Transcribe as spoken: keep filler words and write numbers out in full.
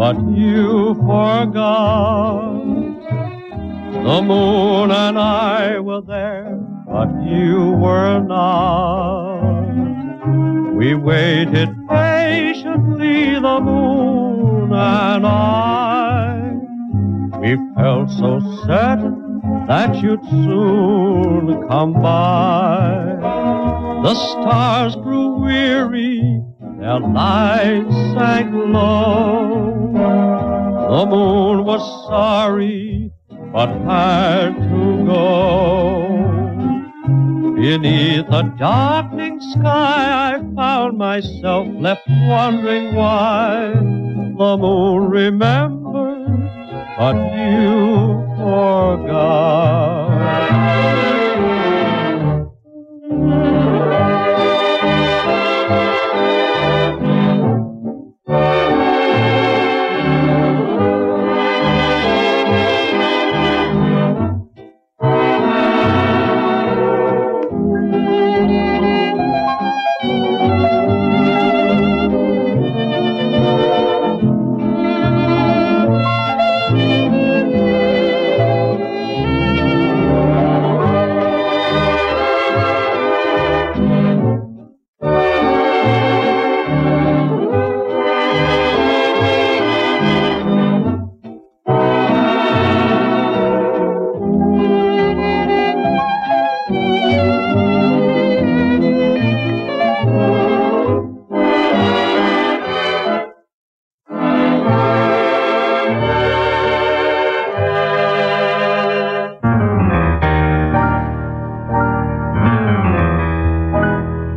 but you forgot. The moon and I were there, but you were not. We waited patiently, the moon and I. We felt so certain that you'd soon come by. The stars grew weary, their lights sank low. The moon was sorry, but had to go. Beneath a darkening sky, I found myself left wondering why. The moon remembered, but you forgot.